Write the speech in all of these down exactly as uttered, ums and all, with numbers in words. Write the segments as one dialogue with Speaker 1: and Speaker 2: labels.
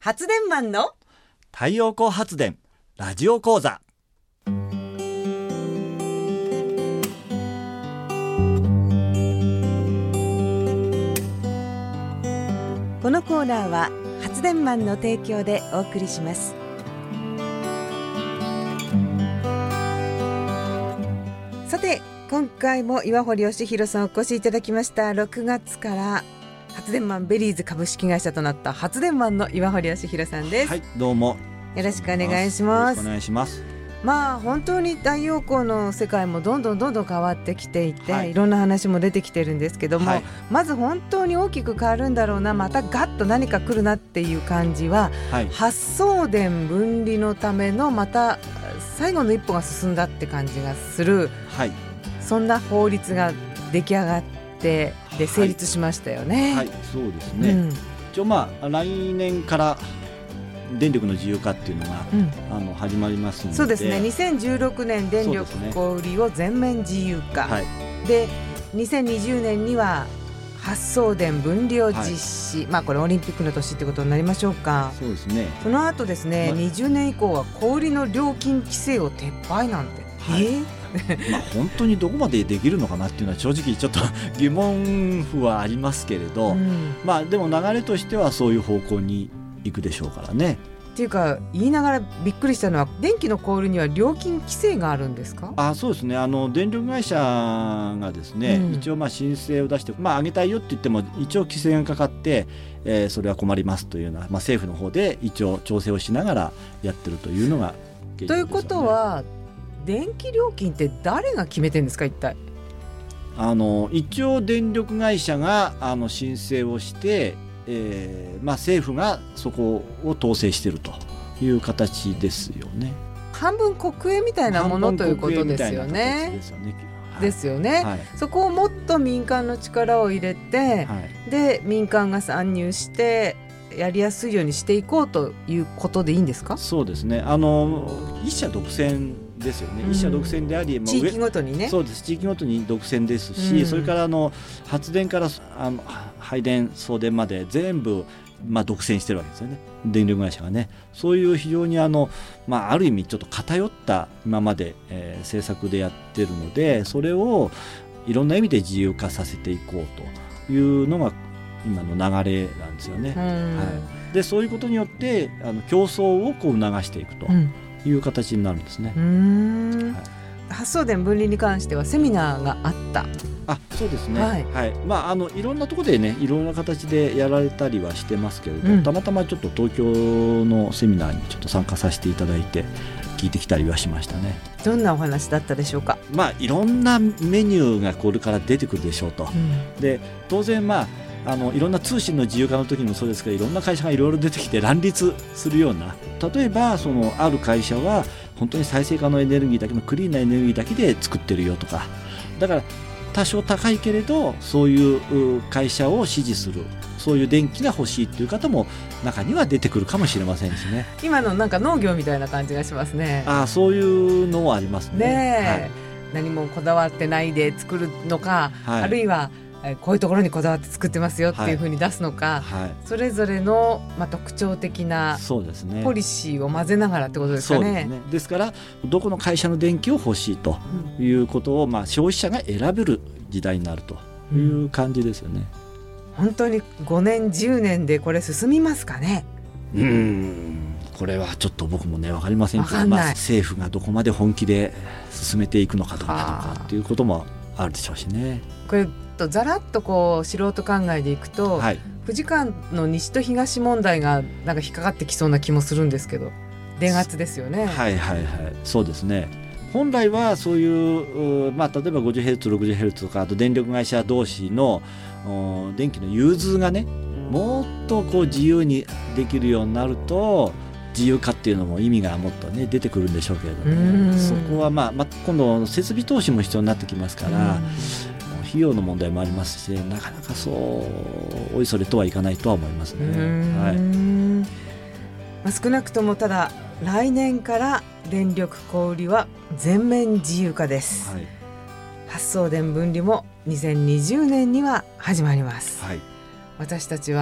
Speaker 1: 発電マンの
Speaker 2: 太陽光発電ラジオ講座。
Speaker 1: このコーナーは発電マンの提供でお送りします。さて今回も岩堀義弘さんお越しいただきました。ろくがつから発電マンベリーズ株式会社となった発電マンの岩堀義弘さんです。
Speaker 2: はい、どうも
Speaker 1: よろしくお願いします。
Speaker 2: よろしくお願いします。
Speaker 1: まあ本当に太陽光の世界もどんどんどんどん変わってきていて、はい、いろんな話も出てきてるんですけども、はい、まず本当に大きく変わるんだろうな、またガッと何か来るなっていう感じは、はい、発送電分離のためのまた最後の一歩が進んだって感じがする、はい、そんな法律が出来上がってで成立しましたよね。
Speaker 2: はい、はい、そうですね、うん、一応まあ来年から電力の自由化っていうのが、うん、あの始まりますので、
Speaker 1: そうですね、にせんじゅうろくねん電力小売りを全面自由化、はい、でにせんにじゅうねんには発送電分離を実施、はい、まあこれオリンピックの年ってことになりましょうか。
Speaker 2: そうですね。
Speaker 1: その後ですね、まあ、にじゅうねん以降は小売りの料金規制を撤廃なんて、はい、えー
Speaker 2: まあ本当にどこまでできるのかなっていうのは正直ちょっと疑問符はありますけれど、うん、まあでも流れとしてはそういう方向に行くでしょうからね。
Speaker 1: っていうか言いながらびっくりしたのは、電気の小売りには料金規制があるんですか？
Speaker 2: あ、そうですね、あの電力会社がですね、うん、一応まあ申請を出して、まあ、上げたいよって言っても一応規制がかかって、えー、それは困りますというような、まあ、政府の方で一応調整をしながらやってるというのが現状ですよね。
Speaker 1: ということは電気料金って誰が決めてるんですか？一体
Speaker 2: あの一応電力会社があの申請をしてえーまあ、政府がそこを統制しているという形ですよね。
Speaker 1: 半分国営みたいなものということですよね。ですよね、はい、ですよね、はい、そこをもっと民間の力を入れて、はい、で民間が参入してやりやすいようにしていこうということでいいんですか？
Speaker 2: そうですね、あの一社独占ですよね、うん、一社独占であり、まあ、
Speaker 1: 地域ごとにね。
Speaker 2: そうです、地域ごとに独占ですし、うん、それからあの発電からあの配電送電まで全部、まあ、独占してるわけですよね、電力会社がね。そういう非常にあの、まあ、ある意味ちょっと偏った今まで、えー、政策でやってるので、それをいろんな意味で自由化させていこうというのが今の流れなんですよね、はい、でそういうことによってあの競争をこう促していくという形になるんですね、うん、
Speaker 1: はい、発送電分離に関してはセミナーがあった。
Speaker 2: あ、そうですね、はいはい、まあ、あのいろんなところでねいろんな形でやられたりはしてますけれど、うん、たまたまちょっと東京のセミナーにちょっと参加させていただいて聞いてきたりはしましたね。
Speaker 1: どんなお話だったでしょうか？
Speaker 2: まあ、いろんなメニューがこれから出てくるでしょうと、うん、で当然まああのいろんな通信の自由化の時もそうですけど、いろんな会社がいろいろ出てきて乱立するような、例えばそのある会社は本当に再生可能エネルギーだけのクリーンなエネルギーだけで作ってるよとか、だから多少高いけれどそういう会社を支持する、そういう電気が欲しいという方も中には出てくるかもしれませんしね。
Speaker 1: 今のなんか農業みたいな感じがしますね。
Speaker 2: あ、そういうのはありますね。
Speaker 1: ねえ、はい、何もこだわってないで作るのか、はい、あるいはこういうところにこだわって作ってますよっていうふうに出すのか、はいはい、それぞれの、まあ、特徴的なポリシーを混ぜながらってことですかね。
Speaker 2: そうですね。ですからどこの会社の電気を欲しいということを、うん、まあ、消費者が選べる時代になるという感じですよね、
Speaker 1: うん、本当にごねんじゅうねんでこれ進みますかね？
Speaker 2: うーん、これはちょっと僕もね分かりませんけど、まあ、政府がどこまで本気で進めていくのかどうかとかっていうこともあるでしょうしね。
Speaker 1: これざらっとこう素人考えでいくと、はい、富士間の西と東問題がなんか引っかかってきそうな気もするんですけど、電圧ですよね。
Speaker 2: はいはいはい、そうですね。本来はそういう、まあ、例えば ごじゅうヘルツ、ろくじゅうヘルツ とか、あと電力会社同士の電気の融通がね、もっとこう自由にできるようになると自由化っていうのも意味がもっとね出てくるんでしょうけれども、ね、そこは、まあまあ、今度設備投資も必要になってきますから、費用の問題もありますし、なかなかそうおいそれとはいかないとは思いますね。はい、
Speaker 1: まあ、少なくともただ来年から電力小売は全面自由化です、はい、発送電分離もにせんにじゅうねんには始まります、はい、私たちは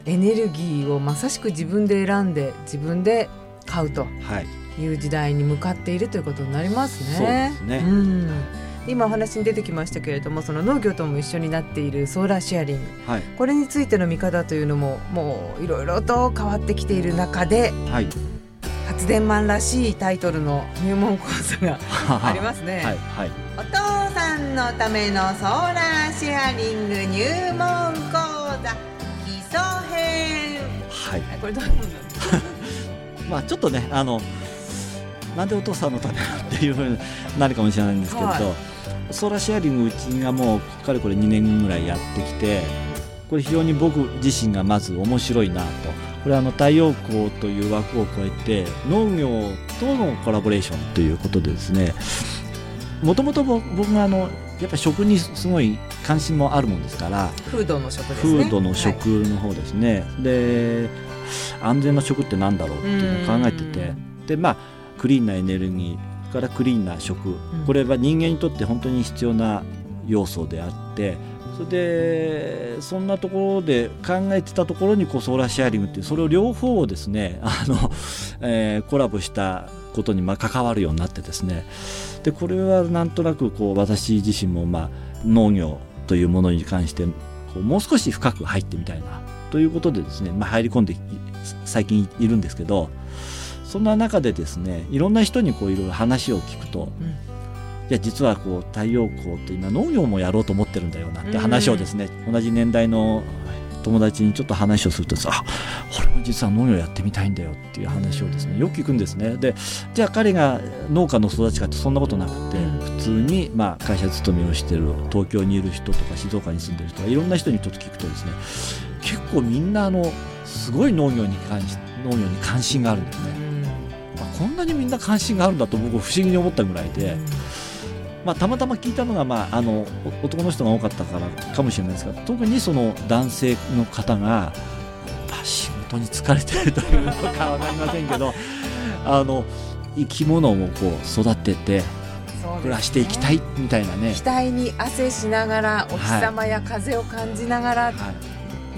Speaker 1: エネルギーをまさしく自分で選んで自分で買うという時代に向かっているということになりますね。
Speaker 2: そうですね、
Speaker 1: うん、今お話に出てきましたけれども、その農業とも一緒になっているソーラーシェアリング、はい、これについての見方というのももういろいろと変わってきている中で、はい、発電マンらしいタイトルの入門講座がありますね。はいはい、お父さんのためのソーラーシェアリング入門講座基礎編、はい、これどういうものなんですか？
Speaker 2: まあちょっとね、あのなんでお父さんのためっていうふうになるかもしれないんですけど、はい、ソーラーシェアリングうちがもうかれこれにねんぐらいやってきて、これ非常に僕自身がまず面白いなと。これはあの太陽光という枠を超えて農業とのコラボレーションということでですね、もともと僕があのやっぱり食にすごい関心もあるもんですから、
Speaker 1: フードの食ですね。
Speaker 2: フードの食の方ですね、はい、で安全な食ってなんだろうっていうのを考えてて、でまあクリーンなエネルギーからクリーンな食、これは人間にとって本当に必要な要素であって、それでそんなところで考えてたところにこうソーラーシェアリングっていう、それを両方をですねあの、えー、コラボしたことにまあ関わるようになってですね、でこれはなんとなくこう私自身もまあ農業というものに関してこうもう少し深く入ってみたいなということでですね、まあ、入り込んで最近いるんですけど、そんな中でですねいろんな人にこういろいろ話を聞くと、うん、いや実はこう太陽光って今農業もやろうと思ってるんだよなんて話をですね、うん、同じ年代の友達にちょっと話をすると、あ、俺も実は農業やってみたいんだよっていう話をですねよく聞くんですね。でじゃあ彼が農家の育ちかってそんなことなくて、普通にまあ会社勤めをしてる東京にいる人とか静岡に住んでる人がいろんな人にちょっと聞くとですね、結構みんなあのすごい農業に関し農業に関心があるんですね。まあ、こんなにみんな関心があるんだと僕不思議に思ったぐらいで、まあ、たまたま聞いたのが、まあ、あの男の人が多かったからかもしれないですが、特にその男性の方が仕事に疲れてるというのか分かりませんけどあの生き物をこう育てて暮らしていきたいみたいなね、
Speaker 1: 額に汗しながらお日様や風を感じながら、はいはい、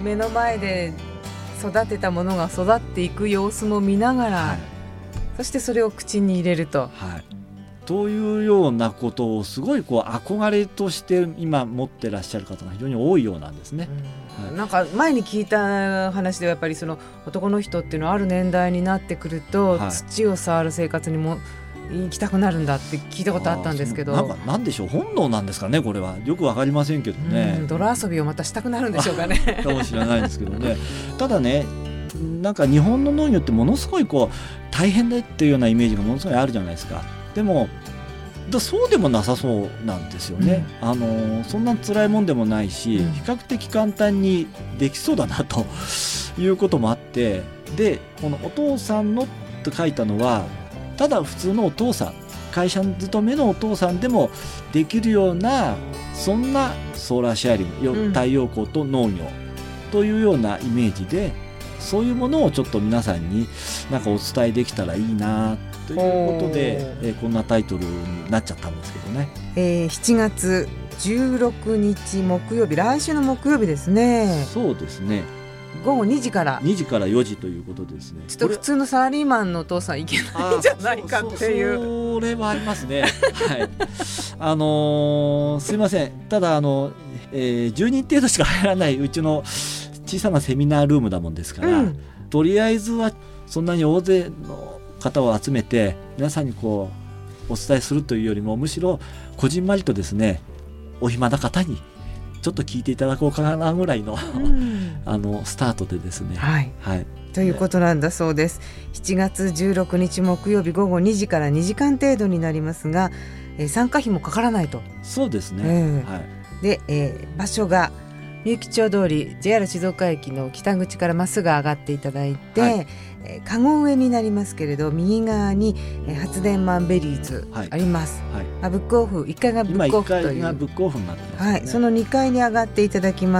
Speaker 1: 目の前で育てたものが育っていく様子も見ながら、はい、そしてそれを口に入れると、はい、
Speaker 2: というようなことをすごいこう憧れとして今持ってらっしゃる方が非常に多いようなんですね。
Speaker 1: うん、はい、なんか前に聞いた話ではやっぱりその男の人っていうのはある年代になってくると、はい、土を触る生活にも行きたくなるんだって聞いたことあったんですけど、
Speaker 2: なんかなんでしょう、本能なんですかね、これはよくわかりませんけどね。
Speaker 1: うん、泥遊びをまたしたくなるんでしょうかね
Speaker 2: かもしれないですけどね。ただね、なんか日本の農業ってものすごいこう大変だっていうようなイメージがものすごいあるじゃないですか。でもだそうでもなさそうなんですよね。うん、あのそんな辛いもんでもないし、うん、比較的簡単にできそうだなということもあって、でこのお父さんのと書いたのはただ普通のお父さん、会社勤めのお父さんでもできるような、そんなソーラーシェアリング、太陽光と農業というようなイメージで、そういうものをちょっと皆さんになんかお伝えできたらいいなということで、えー、こんなタイトルになっちゃったんですけどね。
Speaker 1: えー、しちがつじゅうろくにち木曜日、来週の木曜日ですね。
Speaker 2: そうですね、
Speaker 1: ごごにじから
Speaker 2: にじからよじということでですね。
Speaker 1: ちょっと普通のサラリーマンのお父さんいけないんじゃないかっていう。
Speaker 2: そ, そ, それはありますねはい、あのー、すいません、ただあの、えー、じゅうにん程度しか入らないうちの小さなセミナールームだもんですから、うん、とりあえずはそんなに大勢の方を集めて皆さんにこうお伝えするというよりも、むしろこじんまりとですね、お暇な方にちょっと聞いていただこうかなぐらいの、うん、あのスタートでですね、
Speaker 1: はいはい、ということなんだそうです。しちがつじゅうろくにち木曜日ごごにじからにじかん程度になりますが、えー、参加費もかからないと。
Speaker 2: そうですね、
Speaker 1: えーはい、で、えー、場所がみゆき町通り ジェイアール 静岡駅の北口からまっすぐ上がっていただいて、はい、えー、籠上になりますけれど、右側に、えー、発電マンベリーズあります、はいはい、あブックオフいっかいがブックオフという、
Speaker 2: 今いっかいがブックオフになってますね。
Speaker 1: はい、そのにかいに上がっていただきますと、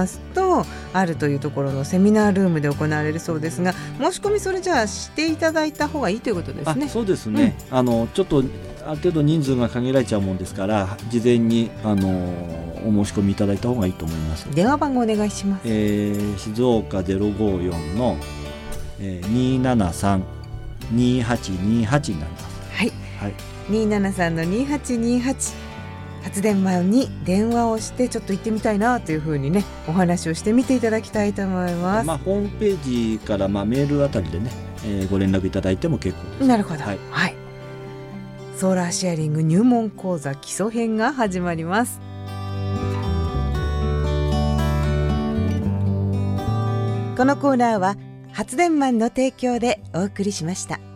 Speaker 1: とあるというところのセミナールームで行われるそうですが、申し込みそれじゃあしていただいた方がいいということですね。
Speaker 2: あ、そうですね、うん、あのちょっとある程度人数が限られちゃうもんですから、事前にあのお申し込みいただいた方がいいと思います。
Speaker 1: 電話番号お願いします。
Speaker 2: えー、静岡 ゼロごーよん の、えー、にーななさん にーはちにーはちになります。
Speaker 1: はい、
Speaker 2: はい、
Speaker 1: にーななさんのにーはちにーはち、発電前に電話をしてちょっと行ってみたいなというふうにね、お話をしてみていただきたいと思います。
Speaker 2: まあ、ホームページから、まあ、メールあたりでね、えー、ご連絡いただいても結構です。
Speaker 1: なるほど、
Speaker 2: はい
Speaker 1: はい、ソーラーシェアリング入門講座基礎編が始まります。このコーナーは発電マンの提供でお送りしました。